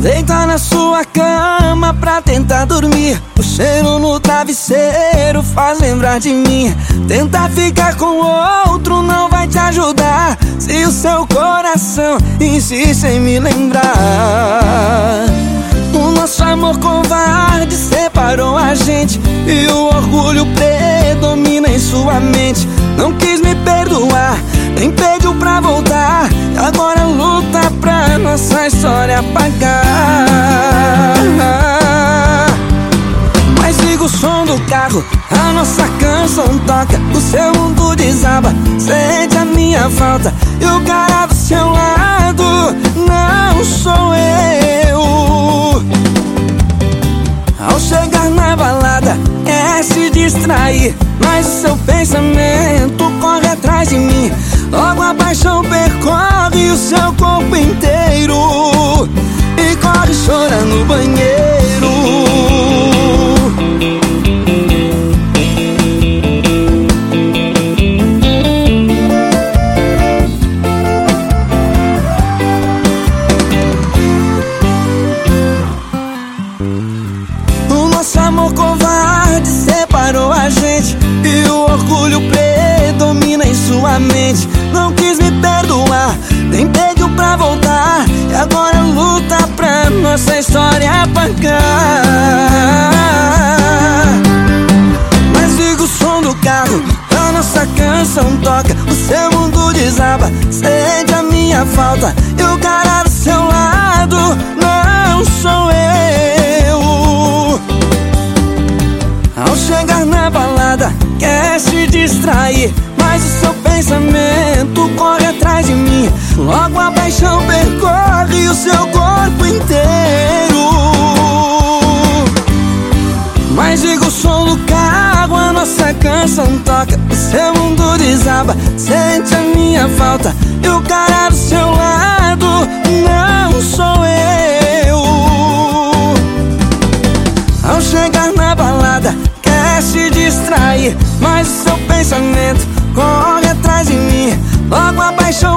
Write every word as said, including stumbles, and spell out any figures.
Deita na sua cama pra tentar dormir. O cheiro no travesseiro faz lembrar de mim. Tentar ficar com outro não vai te ajudar, se o seu coração insiste em me lembrar. O nosso amor covarde separou a gente, e o orgulho predomina em sua mente. Não quis me perdoar, nem pediu pra voltar, e agora luta pra nossa história apagar. Mas liga o som do carro, a nossa canção toca, o seu mundo desaba, sente a minha falta, e o cara do seu lado não sou eu. Ao chegar na balada, quer se distrair, mas o seu pensamento corre atrás de mim. Logo a paixão percorre o seu corpo inteiro, e corre chorando no banheiro. O nosso amor covarde separou a gente, e o orgulho predomina em sua mente. Não quis me perdoar, nem pediu pra voltar, e agora luta pra nossa história apagar. Mas liga o som do carro, a nossa canção toca, o seu mundo desaba, sente a minha falta, e o cara do seu lado não sou eu. Ao chegar na balada, quer se distrair, mas o seu pensamento corre atrás de mim. Logo a paixão percorre o seu corpo inteiro. Mas liga o som do carro, a nossa canção toca, o seu mundo desaba, sente a minha falta, e o cara do seu lado não sou eu. Ao chegar na balada, quer se distrair, mas o seu pensamento corre atrás de mim. Logo a paixão